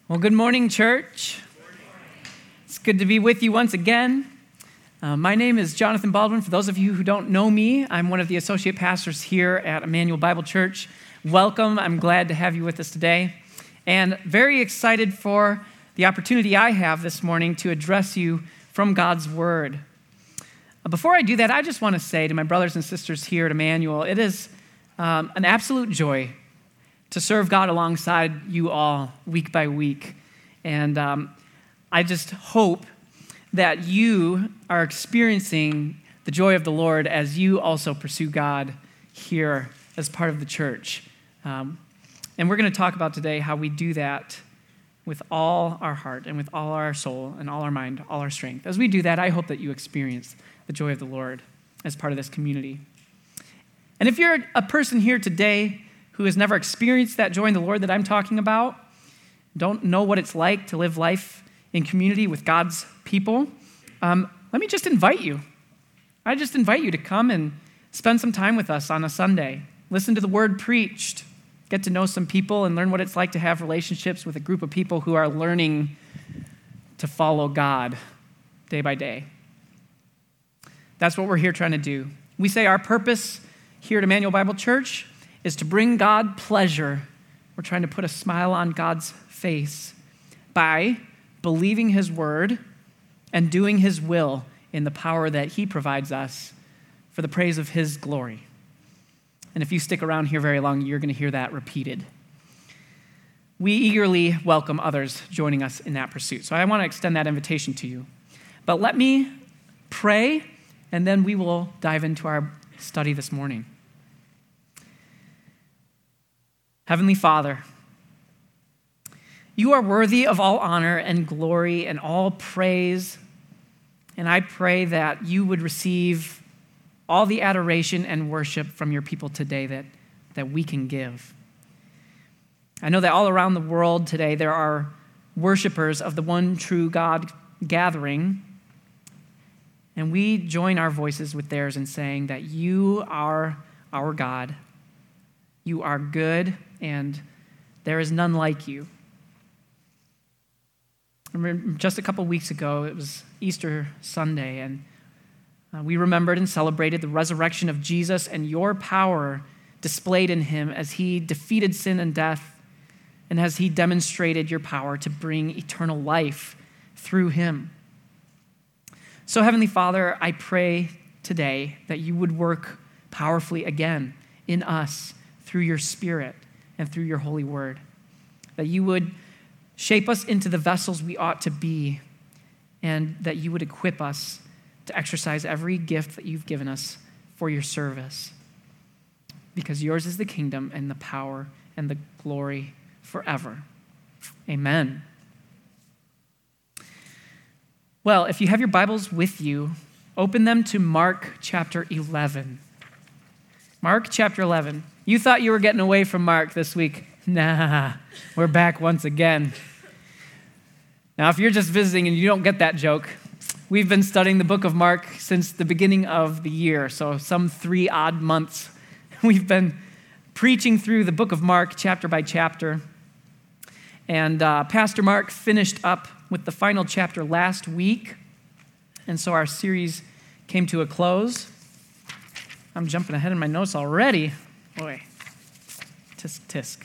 Well, good morning, church. It's good to be with you once again. My name is Jonathan Baldwin. For those of you who don't know me, I'm one of the associate pastors here at Emmanuel Bible Church. Welcome. I'm glad to have you with us today. And very excited for the opportunity I have this morning to address you from God's Word. Before I do that, I just want to say to my brothers and sisters here at Emmanuel, it is an absolute joy to serve God alongside you all week by week. And I just hope that you are experiencing the joy of the Lord as you also pursue God here as part of the church. And we're going to talk about today how we do that with all our heart and with all our soul and all our mind, all our strength. As we do that, I hope that you experience the joy of the Lord as part of this community. And if you're a person here today who has never experienced that joy in the Lord that I'm talking about, don't know what it's like to live life in community with God's people, let me just invite you. I just invite you to come and spend some time with us on a Sunday. Listen to the word preached. Get to know some people and learn what it's like to have relationships with a group of people who are learning to follow God day by day. That's what we're here trying to do. We say our purpose here at Emmanuel Bible Church is to bring God pleasure. We're trying to put a smile on God's face by believing his word and doing his will in the power that he provides us for the praise of his glory. And if you stick around here very long, you're going to hear that repeated. We eagerly welcome others joining us in that pursuit. So I want to extend that invitation to you. But let me pray, and then we will dive into our study this morning. Heavenly Father, you are worthy of all honor and glory and all praise, and I pray that you would receive all the adoration and worship from your people today that we can give. I know that all around the world today there are worshipers of the one true God gathering, and we join our voices with theirs in saying that you are our God. You are good, and there is none like you. I remember just a couple weeks ago, it was Easter Sunday, and we remembered and celebrated the resurrection of Jesus and your power displayed in him as he defeated sin and death, and as he demonstrated your power to bring eternal life through him. So, Heavenly Father, I pray today that you would work powerfully again in us through your Spirit and through your holy word, that you would shape us into the vessels we ought to be, and that you would equip us to exercise every gift that you've given us for your service, because yours is the kingdom and the power and the glory forever. Amen. Well, if you have your Bibles with you, open them to Mark chapter 11. Mark chapter 11. You thought you were getting away from Mark this week. Nah, we're back once again. Now, if you're just visiting and you don't get that joke, we've been studying the book of Mark since the beginning of the year, so some 3 odd months. We've been preaching through the book of Mark chapter by chapter. And Pastor Mark finished up with the final chapter last week, and so our series came to a close. I'm jumping ahead in my notes already. Boy, tisk, tisk.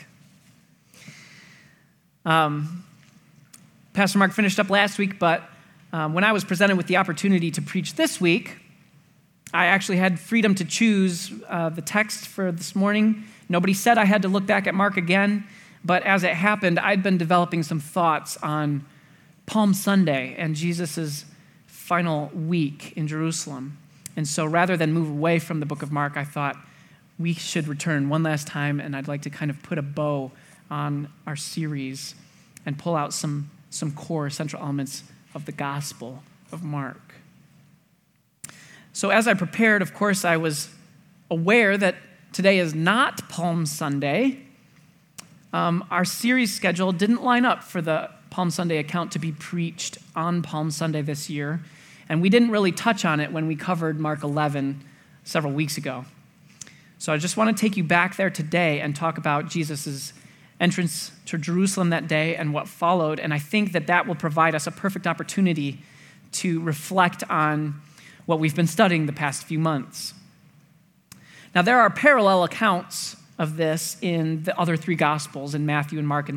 Pastor Mark finished up last week, but when I was presented with the opportunity to preach this week, I actually had freedom to choose the text for this morning. Nobody said I had to look back at Mark again, but as it happened, I'd been developing some thoughts on Palm Sunday and Jesus' final week in Jerusalem. And so rather than move away from the book of Mark, I thought we should return one last time, and I'd like to kind of put a bow on our series and pull out some core central elements of the Gospel of Mark. So as I prepared, of course, I was aware that today is not Palm Sunday. Our series schedule didn't line up for the Palm Sunday account to be preached on Palm Sunday this year, and we didn't really touch on it when we covered Mark 11 several weeks ago. So I just want to take you back there today and talk about Jesus' entrance to Jerusalem that day and what followed, and I think that will provide us a perfect opportunity to reflect on what we've been studying the past few months. Now, there are parallel accounts of this in the other three Gospels, in Matthew,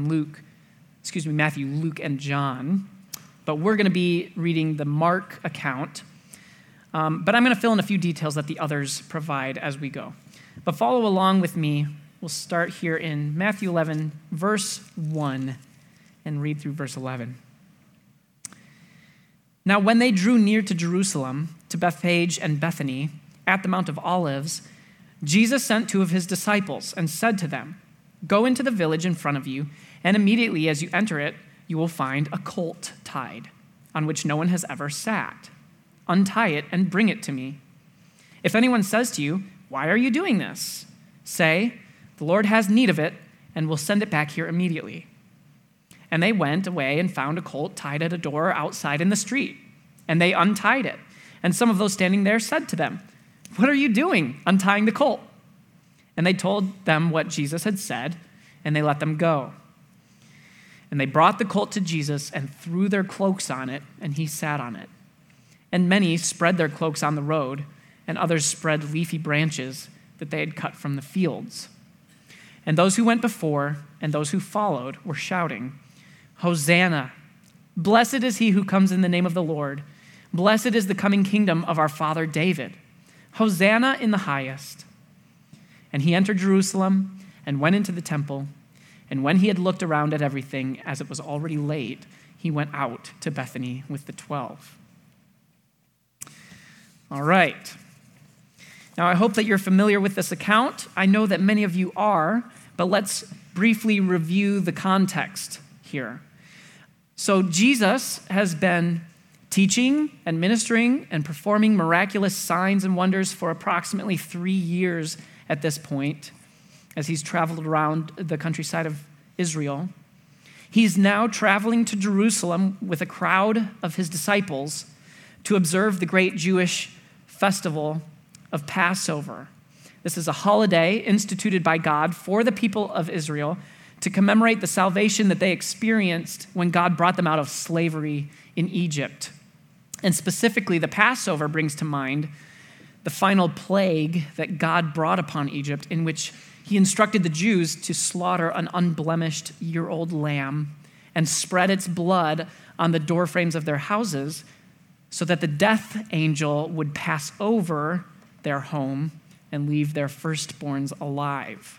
Luke, and John, but we're going to be reading the Mark account, but I'm going to fill in a few details that the others provide as we go. But follow along with me. We'll start here in Matthew 11, verse 1, and read through verse 11. Now, when they drew near to Jerusalem, to Bethphage and Bethany, at the Mount of Olives, Jesus sent two of his disciples and said to them, "Go into the village in front of you, and immediately as you enter it, you will find a colt tied, on which no one has ever sat. Untie it and bring it to me. If anyone says to you, 'Why are you doing this?' say, 'The Lord has need of it, and will send it back here immediately.'" And they went away and found a colt tied at a door outside in the street. And they untied it. And some of those standing there said to them, "What are you doing, untying the colt?" And they told them what Jesus had said, and they let them go. And they brought the colt to Jesus and threw their cloaks on it, and he sat on it. And many spread their cloaks on the road, and others spread leafy branches that they had cut from the fields. And those who went before and those who followed were shouting, "Hosanna! Blessed is he who comes in the name of the Lord. Blessed is the coming kingdom of our father David. Hosanna in the highest." And he entered Jerusalem and went into the temple. And when he had looked around at everything, as it was already late, he went out to Bethany with the 12. All right. Now, I hope that you're familiar with this account. I know that many of you are, but let's briefly review the context here. So Jesus has been teaching and ministering and performing miraculous signs and wonders for approximately 3 years at this point, as he's traveled around the countryside of Israel. He's now traveling to Jerusalem with a crowd of his disciples to observe the great Jewish festival of Passover. This is a holiday instituted by God for the people of Israel to commemorate the salvation that they experienced when God brought them out of slavery in Egypt. And specifically, the Passover brings to mind the final plague that God brought upon Egypt, in which he instructed the Jews to slaughter an unblemished year-old lamb and spread its blood on the doorframes of their houses so that the death angel would pass over their home and leave their firstborns alive.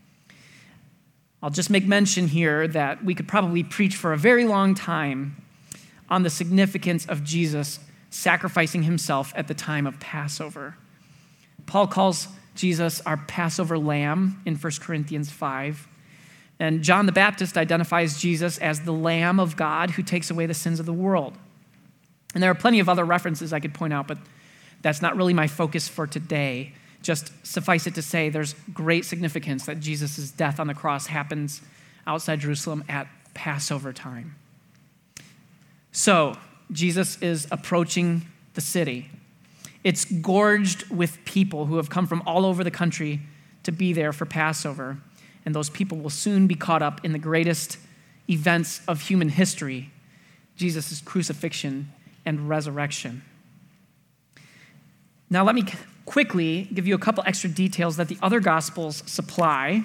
I'll just make mention here that we could probably preach for a very long time on the significance of Jesus sacrificing himself at the time of Passover. Paul calls Jesus our Passover lamb in 1 Corinthians 5. And John the Baptist identifies Jesus as the Lamb of God who takes away the sins of the world. And there are plenty of other references I could point out, but that's not really my focus for today. Just suffice it to say, there's great significance that Jesus' death on the cross happens outside Jerusalem at Passover time. So, Jesus is approaching the city. It's gorged with people who have come from all over the country to be there for Passover. And those people will soon be caught up in the greatest events of human history, Jesus' crucifixion and resurrection. Now, let me quickly give you a couple extra details that the other Gospels supply.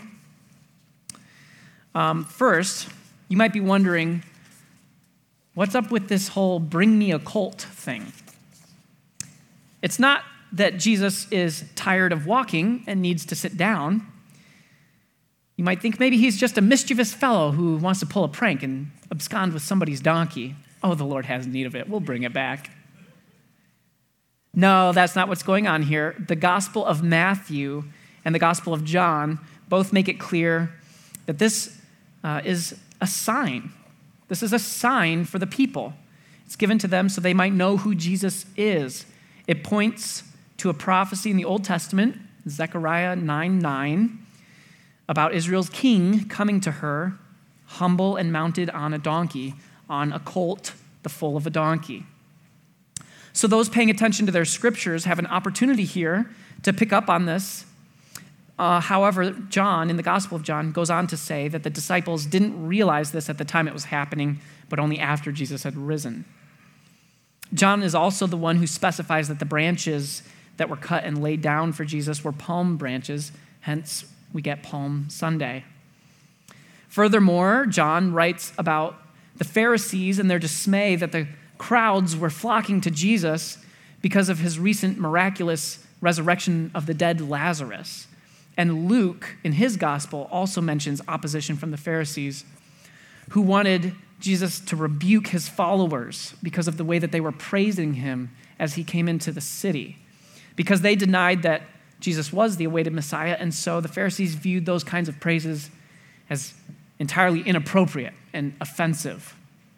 First, you might be wondering, what's up with this whole bring me a colt thing? It's not that Jesus is tired of walking and needs to sit down. You might think maybe he's just a mischievous fellow who wants to pull a prank and abscond with somebody's donkey. Oh, the Lord has need of it. We'll bring it back. No, that's not what's going on here. The Gospel of Matthew and the Gospel of John both make it clear that this is a sign. This is a sign for the people. It's given to them so they might know who Jesus is. It points to a prophecy in the Old Testament, Zechariah 9:9, about Israel's king coming to her, humble and mounted on a donkey, on a colt, the foal of a donkey. So those paying attention to their scriptures have an opportunity here to pick up on this However, John, in the Gospel of John, goes on to say that the disciples didn't realize this at the time it was happening, but only after Jesus had risen. John is also the one who specifies that the branches that were cut and laid down for Jesus were palm branches, hence we get Palm Sunday. Furthermore, John writes about the Pharisees and their dismay that the crowds were flocking to Jesus because of his recent miraculous resurrection of the dead Lazarus. And Luke, in his gospel, also mentions opposition from the Pharisees who wanted Jesus to rebuke his followers because of the way that they were praising him as he came into the city, because they denied that Jesus was the awaited Messiah, and so the Pharisees viewed those kinds of praises as entirely inappropriate and offensive.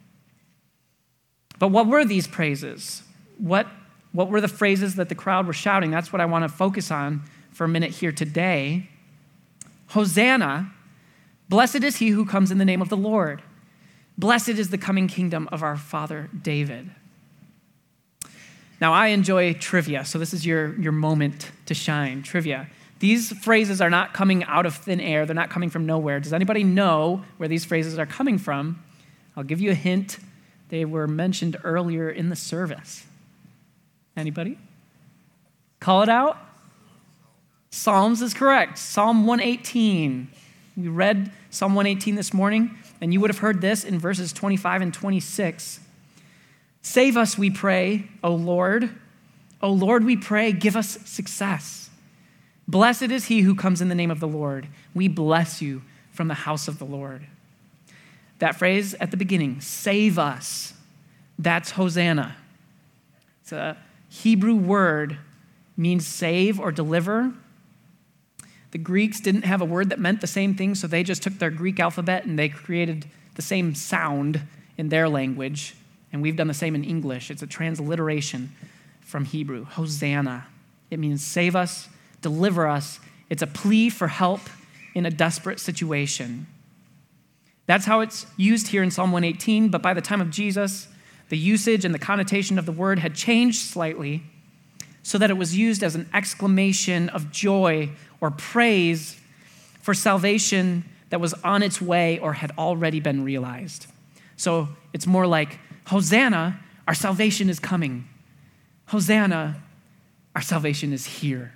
But what were these praises? What were the phrases that the crowd were shouting? That's what I want to focus on for a minute here today. Hosanna, blessed is he who comes in the name of the Lord. Blessed is the coming kingdom of our father David. Now, I enjoy trivia, so this is your moment to shine, trivia. These phrases are not coming out of thin air. They're not coming from nowhere. Does anybody know where these phrases are coming from? I'll give you a hint. They were mentioned earlier in the service. Anybody? Call it out. Psalms is correct. Psalm 118. We read Psalm 118 this morning, and you would have heard this in verses 25 and 26. Save us, we pray, O Lord. O Lord, we pray, give us success. Blessed is he who comes in the name of the Lord. We bless you from the house of the Lord. That phrase at the beginning, save us, that's Hosanna. It's a Hebrew word, means save or deliver. The Greeks didn't have a word that meant the same thing, so they just took their Greek alphabet and they created the same sound in their language, and we've done the same in English. It's a transliteration from Hebrew, Hosanna. It means save us, deliver us. It's a plea for help in a desperate situation. That's how it's used here in Psalm 118, but by the time of Jesus, the usage and the connotation of the word had changed slightly so that it was used as an exclamation of joy or praise for salvation that was on its way or had already been realized. So it's more like, Hosanna, our salvation is coming. Hosanna, our salvation is here.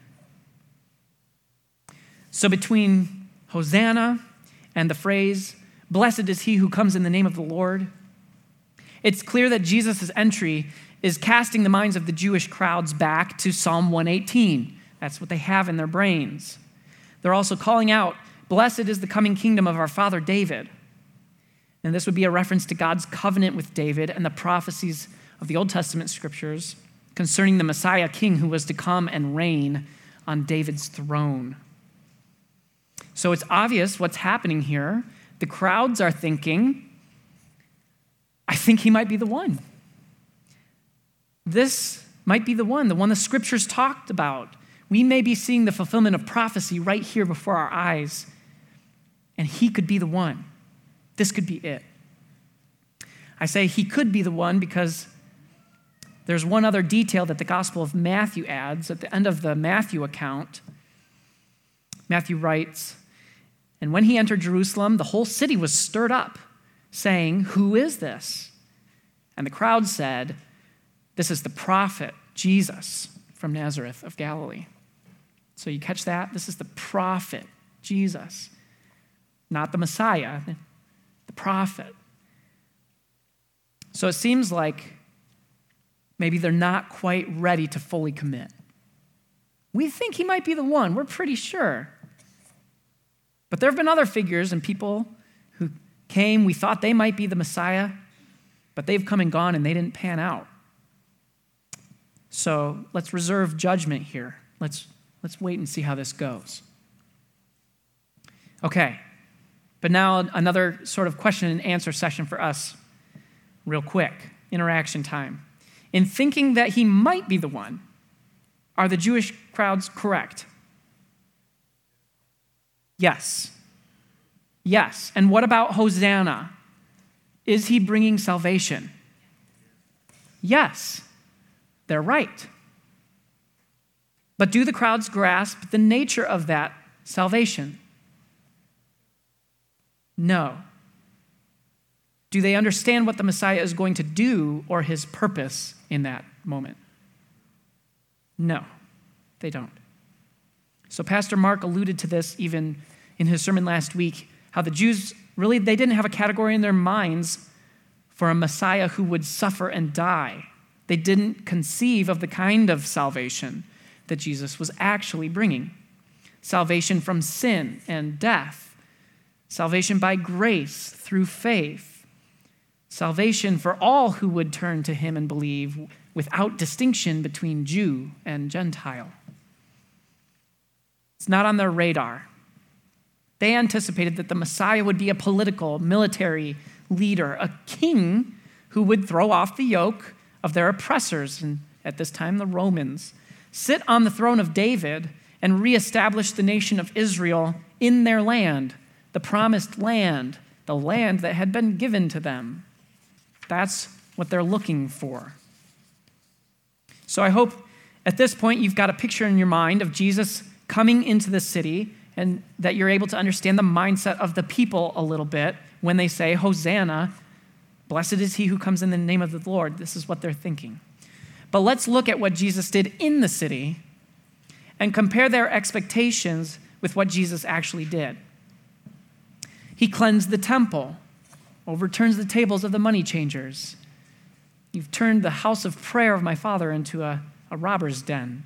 So between Hosanna and the phrase, blessed is he who comes in the name of the Lord, it's clear that Jesus' entry is casting the minds of the Jewish crowds back to Psalm 118. That's what they have in their brains. They're also calling out, blessed is the coming kingdom of our father David. And this would be a reference to God's covenant with David and the prophecies of the Old Testament scriptures concerning the Messiah king who was to come and reign on David's throne. So it's obvious what's happening here. The crowds are thinking, I think he might be the one. This might be the one the scriptures talked about. We may be seeing the fulfillment of prophecy right here before our eyes, and he could be the one. This could be it. I say he could be the one because there's one other detail that the Gospel of Matthew adds. At the end of the Matthew account, Matthew writes, and when he entered Jerusalem, the whole city was stirred up, saying, who is this? And the crowd said, this is the prophet Jesus from Nazareth of Galilee. So you catch that? This is the prophet Jesus, not the Messiah, the prophet. So it seems like maybe they're not quite ready to fully commit. We think he might be the one. We're pretty sure. But there have been other figures and people who came, we thought they might be the Messiah, but they've come and gone and they didn't pan out. So let's reserve judgment here. Let's wait and see how this goes. Okay, but now another sort of question and answer session for us, real quick, interaction time. In thinking that he might be the one, are the Jewish crowds correct? Yes. Yes. And what about Hosanna? Is he bringing salvation? Yes. They're right. But do the crowds grasp the nature of that salvation? No. Do they understand what the Messiah is going to do or his purpose in that moment? No, they don't. So Pastor Mark alluded to this even in his sermon last week, how the Jews really, they didn't have a category in their minds for a Messiah who would suffer and die. They didn't conceive of the kind of salvation that Jesus was actually bringing. Salvation from sin and death. Salvation by grace through faith. Salvation for all who would turn to him and believe without distinction between Jew and Gentile. It's not on their radar. They anticipated that the Messiah would be a political, military leader, a king who would throw off the yoke of their oppressors, and at this time the Romans, sit on the throne of David and reestablish the nation of Israel in their land, the promised land, the land that had been given to them. That's what they're looking for. So I hope at this point you've got a picture in your mind of Jesus coming into the city and that you're able to understand the mindset of the people a little bit when they say, Hosanna, blessed is he who comes in the name of the Lord. This is what they're thinking. But let's look at what Jesus did in the city and compare their expectations with what Jesus actually did. He cleansed the temple, overturns the tables of the money changers. You've turned the house of prayer of my father into a robber's den.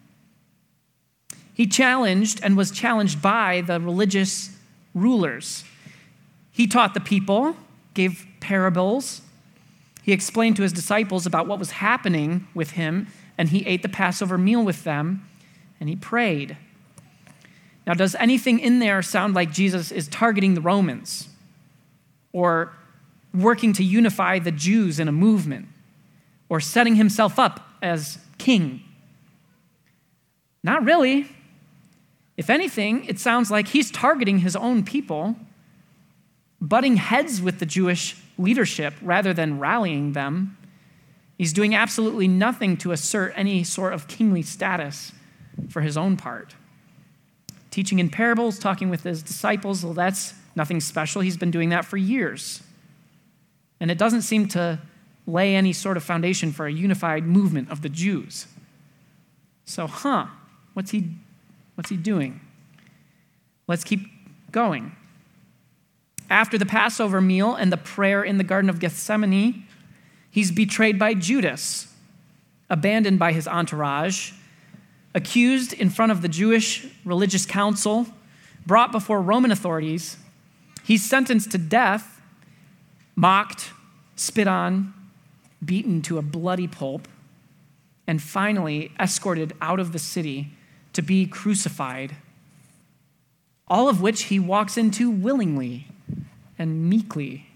He challenged and was challenged by the religious rulers. He taught the people, gave parables. He explained to his disciples about what was happening with him, and he ate the Passover meal with them, and he prayed. Now, does anything in there sound like Jesus is targeting the Romans or working to unify the Jews in a movement or setting himself up as king? Not really. If anything, it sounds like he's targeting his own people, butting heads with the Jewish leadership rather than rallying them. He's doing absolutely nothing to assert any sort of kingly status for his own part. Teaching in parables, talking with his disciples, well, that's nothing special. He's been doing that for years. And it doesn't seem to lay any sort of foundation for a unified movement of the Jews. So, what's he doing? Let's keep going. After the Passover meal and the prayer in the Garden of Gethsemane, he's betrayed by Judas, abandoned by his entourage, accused in front of the Jewish religious council, brought before Roman authorities. He's sentenced to death, mocked, spit on, beaten to a bloody pulp, and finally escorted out of the city to be crucified, all of which he walks into willingly and meekly.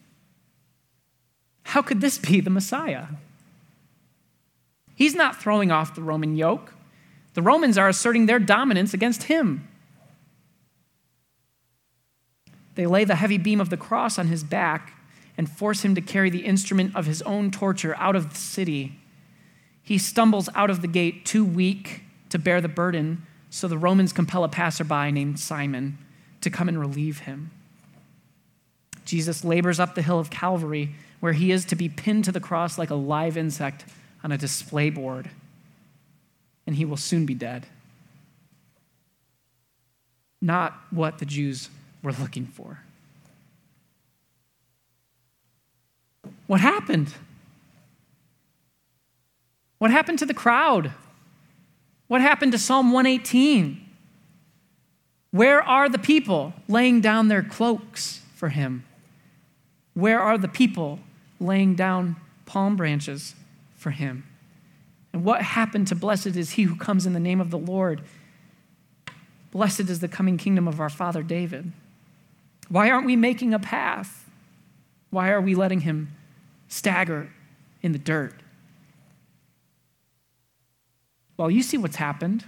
How could this be the Messiah? He's not throwing off the Roman yoke. The Romans are asserting their dominance against him. They lay the heavy beam of the cross on his back and force him to carry the instrument of his own torture out of the city. He stumbles out of the gate too weak to bear the burden, so the Romans compel a passerby named Simon to come and relieve him. Jesus labors up the hill of Calvary, where he is to be pinned to the cross like a live insect on a display board, and he will soon be dead. Not what the Jews were looking for. What happened? What happened to the crowd? What happened to Psalm 118? Where are the people laying down their cloaks for him? Where are the people laying down palm branches for him? And what happened to blessed is he who comes in the name of the Lord? Blessed is the coming kingdom of our father David. Why aren't we making a path? Why are we letting him stagger in the dirt? Well, you see what's happened.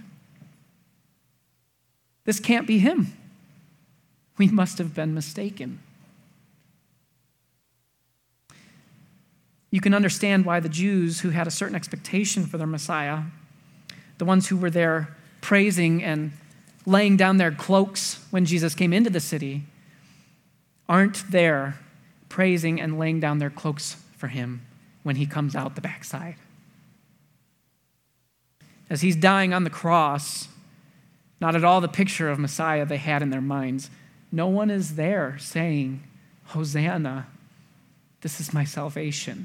This can't be him. We must have been mistaken. You can understand why the Jews who had a certain expectation for their Messiah, the ones who were there praising and laying down their cloaks when Jesus came into the city aren't there praising and laying down their cloaks for him when he comes out the backside. As he's dying on the cross, not at all the picture of Messiah they had in their minds, no one is there saying, Hosanna, this is my salvation.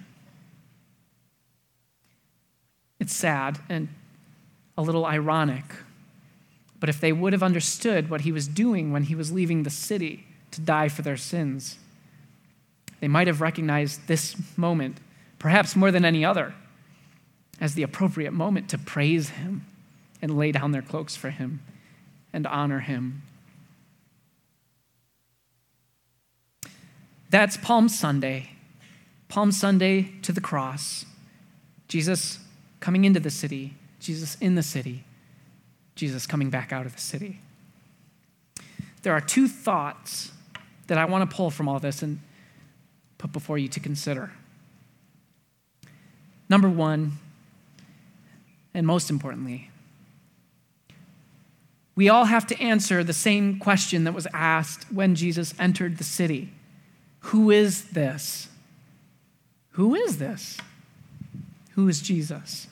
It's sad and a little ironic, but if they would have understood what he was doing when he was leaving the city to die for their sins, they might have recognized this moment, perhaps more than any other, as the appropriate moment to praise him and lay down their cloaks for him and honor him. That's Palm Sunday to the cross. Jesus coming into the city, Jesus in the city, Jesus coming back out of the city. There are two thoughts that I want to pull from all this and put before you to consider. Number one, and most importantly, we all have to answer the same question that was asked when Jesus entered the city. Who is this? Who is this? Who is Jesus?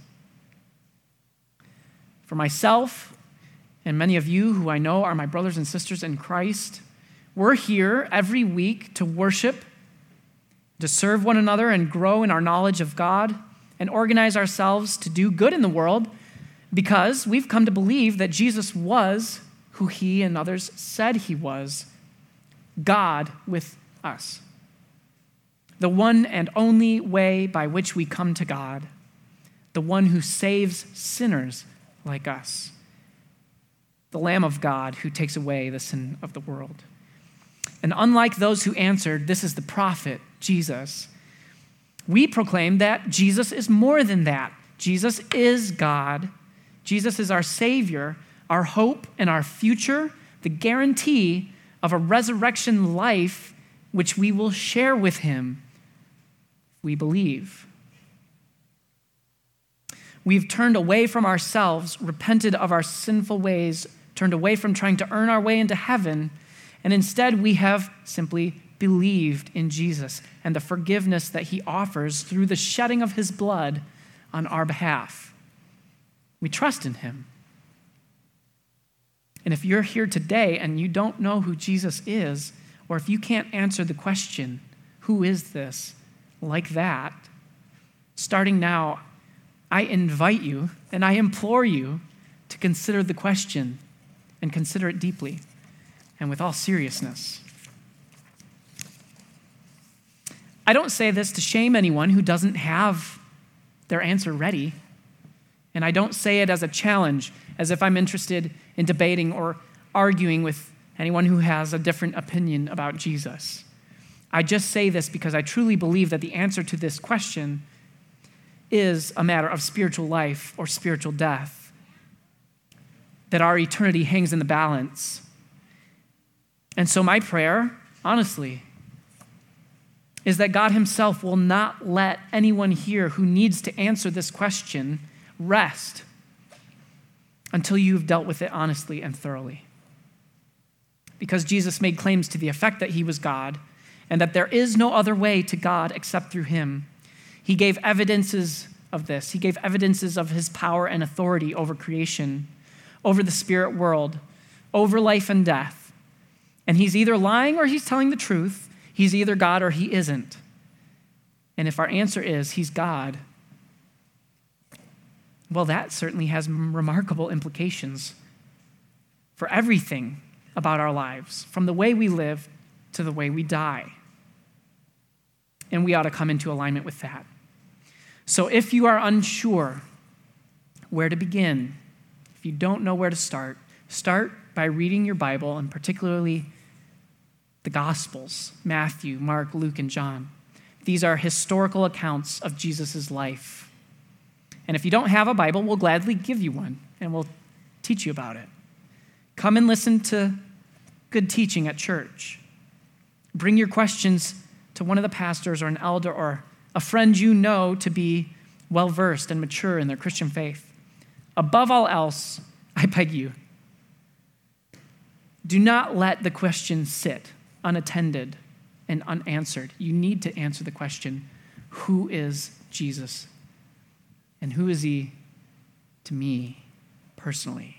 For myself and many of you who I know are my brothers and sisters in Christ, we're here every week to worship, to serve one another and grow in our knowledge of God and organize ourselves to do good in the world because we've come to believe that Jesus was who he and others said he was, God with us. The one and only way by which we come to God, the one who saves sinners like us, the Lamb of God who takes away the sin of the world. And unlike those who answered, this is the prophet, Jesus, we proclaim that Jesus is more than that. Jesus is God. Jesus is our Savior, our hope and our future, the guarantee of a resurrection life which we will share with him. We believe. We've turned away from ourselves, repented of our sinful ways, turned away from trying to earn our way into heaven, and instead we have simply believed in Jesus and the forgiveness that he offers through the shedding of his blood on our behalf. We trust in him. And if you're here today and you don't know who Jesus is, or if you can't answer the question, who is this, like that, starting now, I invite you and I implore you to consider the question and consider it deeply and with all seriousness. I don't say this to shame anyone who doesn't have their answer ready, and I don't say it as a challenge, as if I'm interested in debating or arguing with anyone who has a different opinion about Jesus. I just say this because I truly believe that the answer to this question is a matter of spiritual life or spiritual death, that our eternity hangs in the balance. And so my prayer, honestly, is that God himself will not let anyone here who needs to answer this question rest until you've dealt with it honestly and thoroughly. Because Jesus made claims to the effect that he was God and that there is no other way to God except through him. He gave evidences of this. He gave evidences of his power and authority over creation, over the spirit world, over life and death. And he's either lying or he's telling the truth. He's either God or he isn't. And if our answer is he's God, well, that certainly has remarkable implications for everything about our lives, from the way we live to the way we die. And we ought to come into alignment with that. So if you are unsure where to begin, if you don't know where to start by reading your Bible, and particularly the Gospels, Matthew, Mark, Luke, and John. These are historical accounts of Jesus' life. And if you don't have a Bible, we'll gladly give you one, and we'll teach you about it. Come and listen to good teaching at church. Bring your questions to one of the pastors or an elder or a friend you know to be well-versed and mature in their Christian faith. Above all else, I beg you, do not let the question sit unattended and unanswered. You need to answer the question, who is Jesus? And who is he to me personally?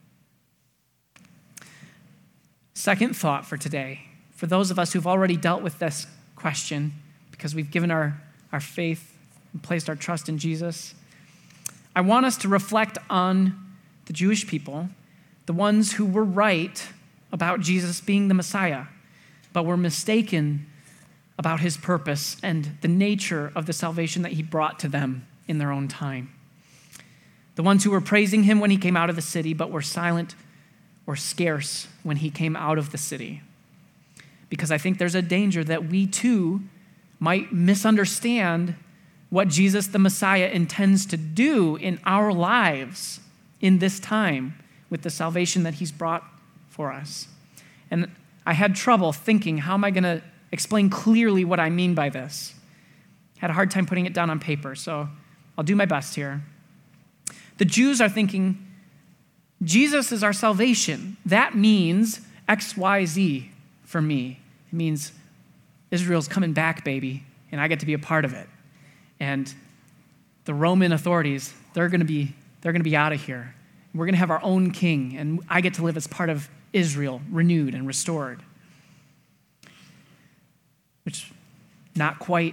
Second thought for today, for those of us who've already dealt with this question because we've given our faith and placed our trust in Jesus, I want us to reflect on the Jewish people, the ones who were right about Jesus being the Messiah, but were mistaken about his purpose and the nature of the salvation that he brought to them in their own time. The ones who were praising him when he came out of the city, but were silent or scarce when he came out of the city. Because I think there's a danger that we too might misunderstand what Jesus the Messiah intends to do in our lives in this time with the salvation that he's brought for us. And I had trouble thinking, how am I going to explain clearly what I mean by this? Had a hard time putting it down on paper, so I'll do my best here. The Jews are thinking, Jesus is our salvation. That means X, Y, Z for me. It means Israel's coming back, baby, and I get to be a part of it. And the Roman authorities, they're going to be out of here. We're going to have our own king, and I get to live as part of Israel, renewed and restored. Which, not quite.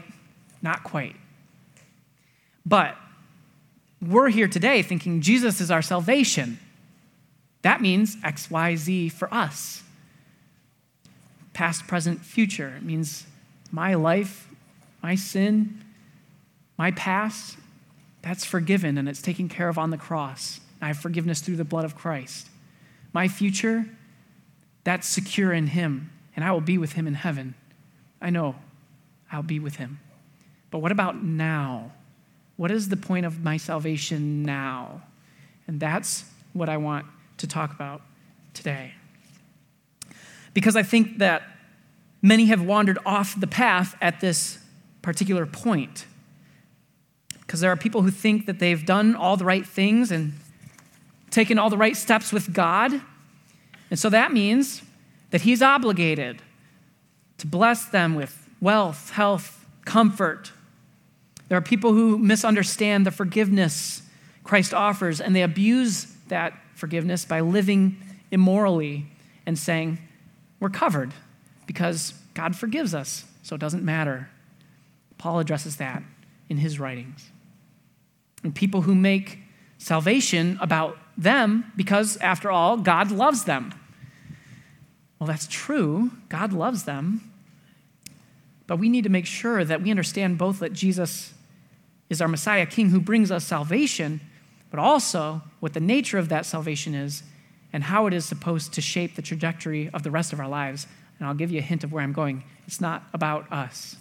But we're here today thinking Jesus is our salvation. That means X, Y, Z for us. Past, present, future. It means my life, my sin, my past, that's forgiven and it's taken care of on the cross. I have forgiveness through the blood of Christ. My future, that's secure in him, and I will be with him in heaven. I know I'll be with him. But what about now? What is the point of my salvation now? And that's what I want to talk about today. Because I think that many have wandered off the path at this particular point. Because there are people who think that they've done all the right things and taken all the right steps with God. And so that means that he's obligated to bless them with wealth, health, comfort. There are people who misunderstand the forgiveness Christ offers, and they abuse that forgiveness by living immorally and saying, we're covered because God forgives us, so it doesn't matter. Paul addresses that in his writings. And people who make salvation about them because, after all, God loves them. Well, that's true. God loves them. But we need to make sure that we understand both that Jesus is our Messiah King who brings us salvation, but also what the nature of that salvation is and how it is supposed to shape the trajectory of the rest of our lives. And I'll give you a hint of where I'm going. It's not about us.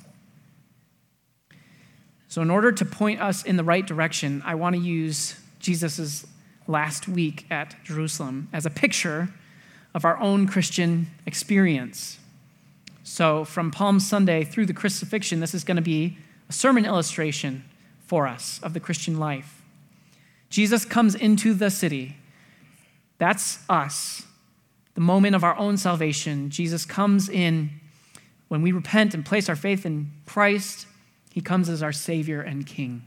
So in order to point us in the right direction, I want to use Jesus' last week at Jerusalem as a picture of our own Christian experience. So from Palm Sunday through the crucifixion, this is going to be a sermon illustration for us of the Christian life. Jesus comes into the city. That's us. The moment of our own salvation. Jesus comes in when we repent and place our faith in Christ. He comes as our Savior and King.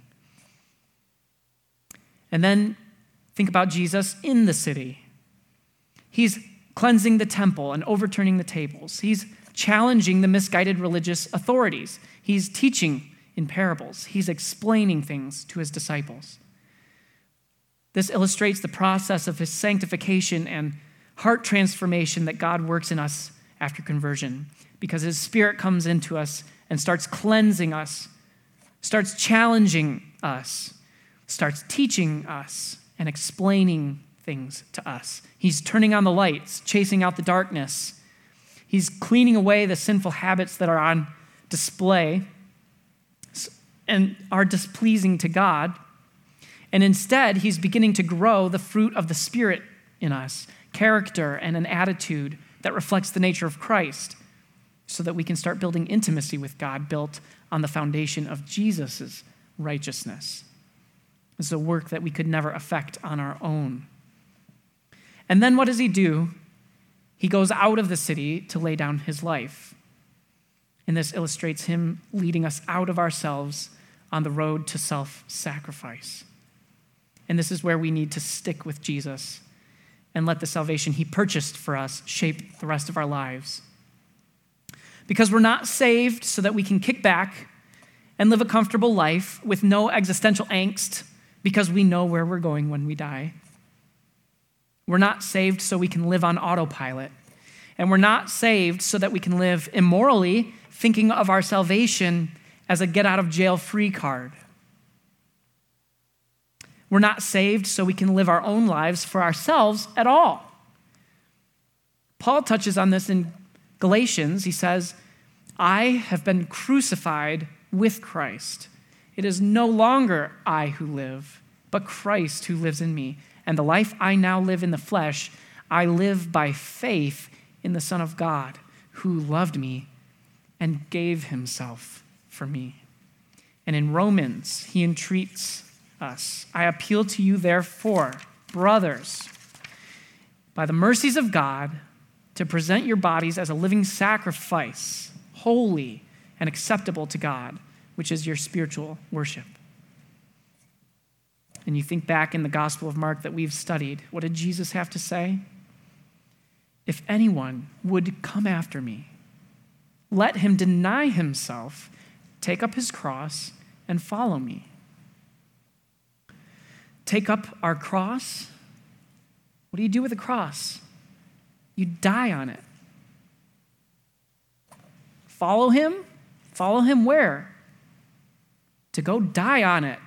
And then think about Jesus in the city. He's cleansing the temple and overturning the tables. He's challenging the misguided religious authorities. He's teaching in parables. He's explaining things to his disciples. This illustrates the process of his sanctification and heart transformation that God works in us after conversion, because his Spirit comes into us and starts cleansing us, starts challenging us, starts teaching us and explaining things to us. He's turning on the lights, chasing out the darkness. He's cleaning away the sinful habits that are on display and are displeasing to God. And instead, he's beginning to grow the fruit of the Spirit in us, character and an attitude that reflects the nature of Christ, so that we can start building intimacy with God built on the foundation of Jesus' righteousness. This is a work that we could never effect on our own. And then what does he do? he goes out of the city to lay down his life. And this illustrates him leading us out of ourselves on the road to self-sacrifice. And this is where we need to stick with Jesus and let the salvation he purchased for us shape the rest of our lives. Because we're not saved so that we can kick back and live a comfortable life with no existential angst because we know where we're going when we die. We're not saved so we can live on autopilot. And we're not saved so that we can live immorally, thinking of our salvation as a get-out-of-jail-free card. We're not saved so we can live our own lives for ourselves at all. Paul touches on this in Galatians. He says, I have been crucified with Christ. It is no longer I who live, but Christ who lives in me. And the life I now live in the flesh, I live by faith in the Son of God, who loved me and gave himself for me. And in Romans, he entreats us, I appeal to you, therefore, brothers, by the mercies of God, to present your bodies as a living sacrifice, holy and acceptable to God, which is your spiritual worship. And you think back in the Gospel of Mark that we've studied, what did Jesus have to say? If anyone would come after me, let him deny himself, take up his cross, and follow me. Take up our cross. What do you do with a cross? You die on it. Follow him? Follow him where? To go die on it.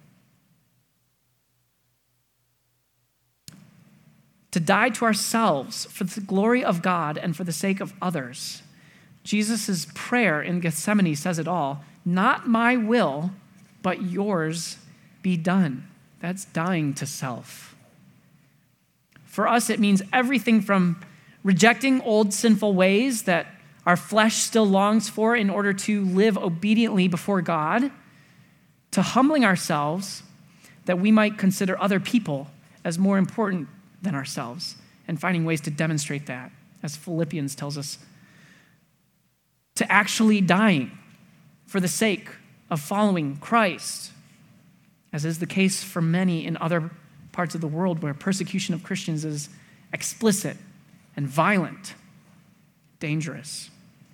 To die to ourselves for the glory of God and for the sake of others. Jesus' prayer in Gethsemane says it all. Not my will, but yours be done. That's dying to self. For us, it means everything from rejecting old sinful ways that our flesh still longs for in order to live obediently before God, to humbling ourselves that we might consider other people as more important than ourselves, and finding ways to demonstrate that, as Philippians tells us, to actually dying for the sake of following Christ, as is the case for many in other parts of the world where persecution of Christians is explicit and violent, dangerous.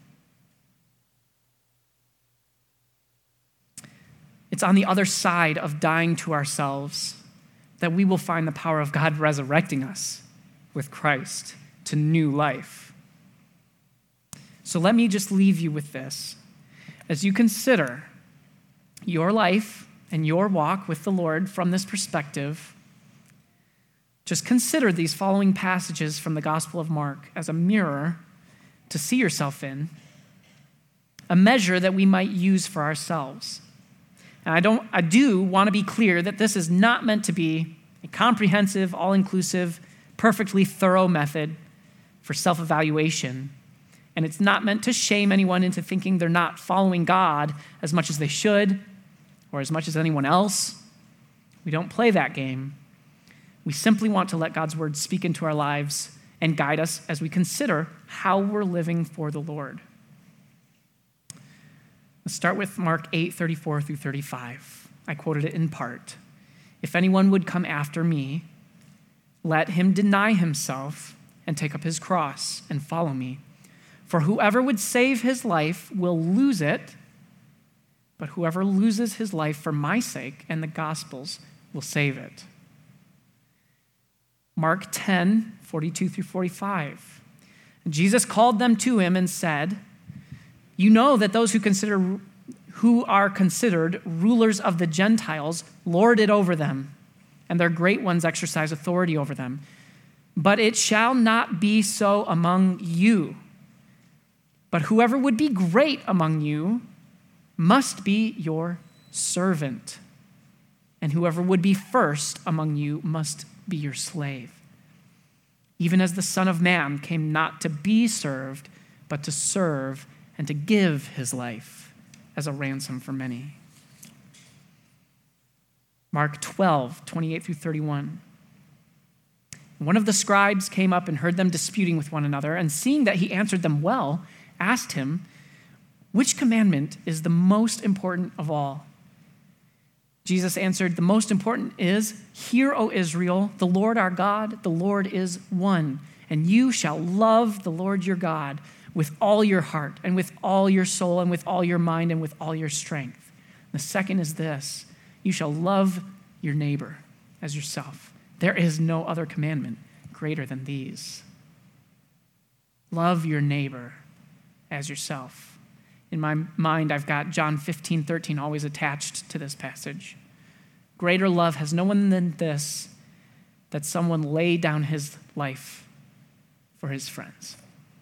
It's on the other side of dying to ourselves that we will find the power of God resurrecting us with Christ to new life. So let me just leave you with this. As you consider your life and your walk with the Lord from this perspective, just consider these following passages from the Gospel of Mark as a mirror to see yourself in, a measure that we might use for ourselves. And I do want to be clear that this is not meant to be a comprehensive, all-inclusive, perfectly thorough method for self-evaluation. And it's not meant to shame anyone into thinking they're not following God as much as they should or as much as anyone else. We don't play that game. We simply want to let God's word speak into our lives and guide us as we consider how we're living for the Lord. Let's start with Mark 8:34 through 35. I quoted it in part. If anyone would come after me, let him deny himself and take up his cross and follow me. For whoever would save his life will lose it, but whoever loses his life for my sake and the gospel's will save it. Mark 10:42 through 45. Jesus called them to him and said, you know that those who are considered rulers of the Gentiles lord it over them, and their great ones exercise authority over them. But it shall not be so among you. But whoever would be great among you must be your servant, and whoever would be first among you must be your slave. Even as the Son of Man came not to be served, but to serve and to give his life as a ransom for many. Mark 12:28 through 31. One of the scribes came up and heard them disputing with one another, and seeing that he answered them well, asked him, "Which commandment is the most important of all?" Jesus answered, "The most important is, 'Hear, O Israel, the Lord our God, the Lord is one, and you shall love the Lord your God with all your heart and with all your soul and with all your mind and with all your strength.' The second is this, you shall love your neighbor as yourself. There is no other commandment greater than these." Love your neighbor as yourself. In my mind, I've got John 15:13 always attached to this passage. Greater love has no one than this, that someone lay down his life for his friends.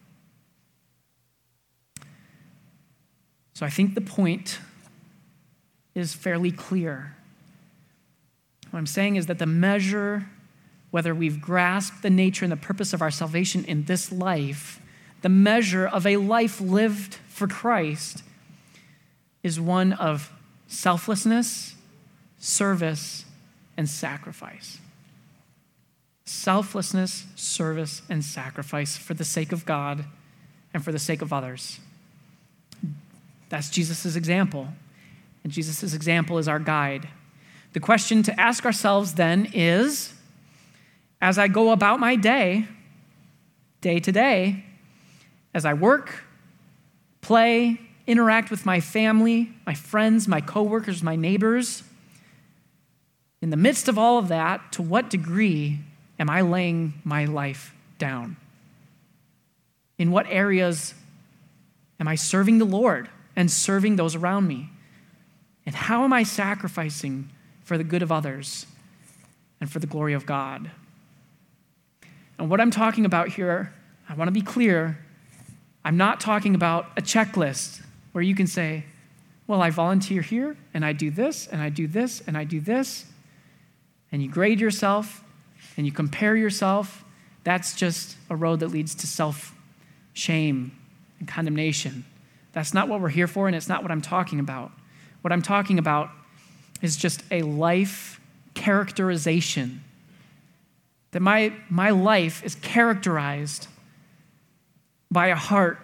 So I think the point is fairly clear. What I'm saying is that the measure, whether we've grasped the nature and the purpose of our salvation in this life, the measure of a life lived for Christ is one of selflessness, service, and sacrifice. Selflessness, service, and sacrifice for the sake of God and for the sake of others. That's Jesus' example. And Jesus' example is our guide. The question to ask ourselves then is, as I go about my day, day to day, as I work, play, interact with my family, my friends, my coworkers, my neighbors, in the midst of all of that, to what degree am I laying my life down? In what areas am I serving the Lord and serving those around me? And how am I sacrificing for the good of others and for the glory of God? And what I'm talking about here, I want to be clear, I'm not talking about a checklist where you can say, well, I volunteer here, and I do this, and I do this, and I do this, and you grade yourself, and you compare yourself. That's just a road that leads to self-shame and condemnation. That's not what we're here for, and it's not what I'm talking about. What I'm talking about is just a life characterization. That my life is characterized by a heart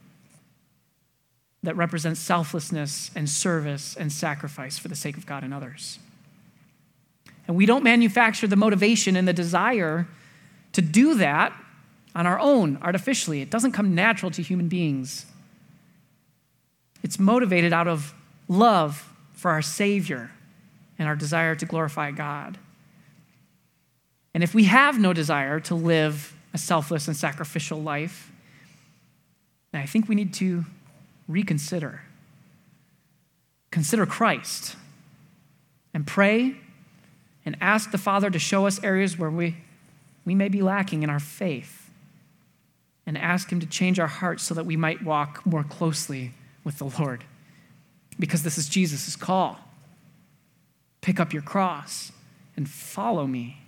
that represents selflessness and service and sacrifice for the sake of God and others. And we don't manufacture the motivation and the desire to do that on our own, artificially. It doesn't come natural to human beings. It's motivated out of love for our Savior and our desire to glorify God. And if we have no desire to live a selfless and sacrificial life, then I think we need to reconsider. Consider Christ and pray and ask the Father to show us areas where we may be lacking in our faith, and ask him to change our hearts so that we might walk more closely with the Lord. Because this is Jesus' call. Pick up your cross and follow me.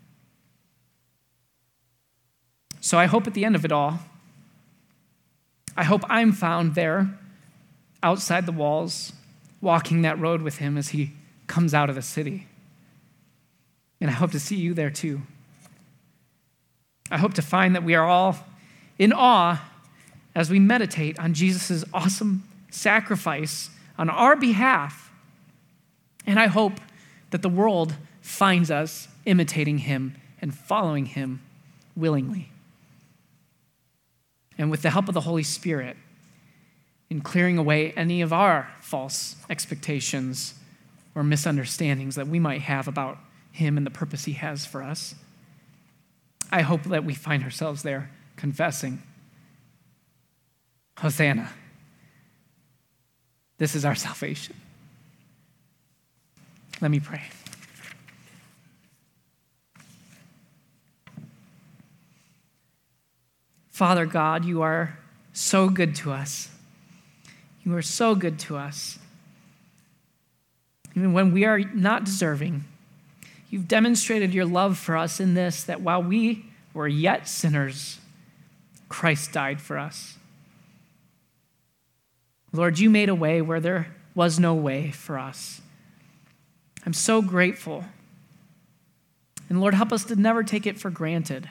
So I hope at the end of it all, I hope I'm found there outside the walls, walking that road with him as he comes out of the city. And I hope to see you there too. I hope to find that we are all in awe as we meditate on Jesus' awesome sacrifice on our behalf. And I hope that the world finds us imitating him and following him willingly. And with the help of the Holy Spirit, in clearing away any of our false expectations or misunderstandings that we might have about him and the purpose he has for us, I hope that we find ourselves there confessing, Hosanna, this is our salvation. Let me pray. Father God, you are so good to us. You are so good to us. Even when we are not deserving, you've demonstrated your love for us in this, that while we were yet sinners, Christ died for us. Lord, you made a way where there was no way for us. I'm so grateful And Lord, help us to never take it for granted.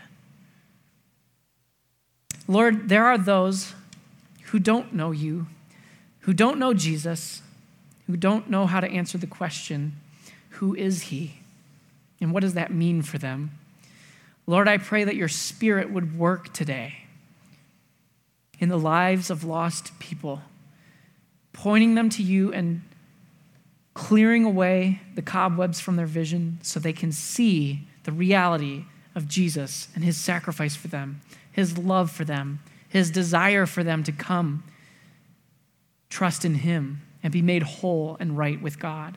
Lord, there are those who don't know you, who don't know Jesus, who don't know how to answer the question, who is he? And what does that mean for them? Lord, I pray that your Spirit would work today in the lives of lost people, pointing them to you and clearing away the cobwebs from their vision so they can see the reality of Jesus and his sacrifice for them, his love for them, his desire for them to come, trust in him, and be made whole and right with God.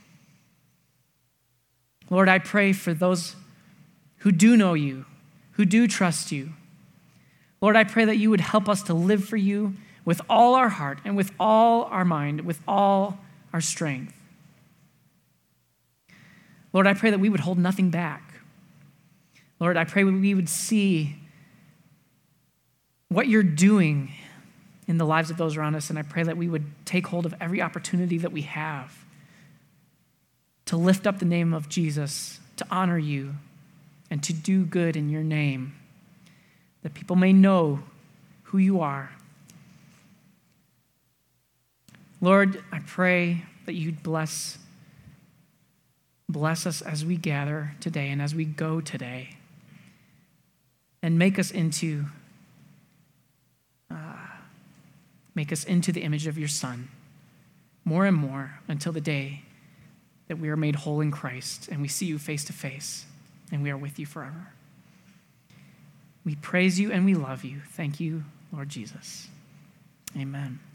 Lord, I pray for those who do know you, who do trust you. Lord, I pray that you would help us to live for you with all our heart and with all our mind, with all our strength. Lord, I pray that we would hold nothing back. Lord, I pray we would see what you're doing in the lives of those around us, and I pray that we would take hold of every opportunity that we have to lift up the name of Jesus, to honor you, and to do good in your name, that people may know who you are. Lord, I pray that you'd bless us as we gather today and as we go today, and make us into the image of your Son more and more until the day that we are made whole in Christ and we see you face to face and we are with you forever. We praise you and we love you. Thank you, Lord Jesus. Amen.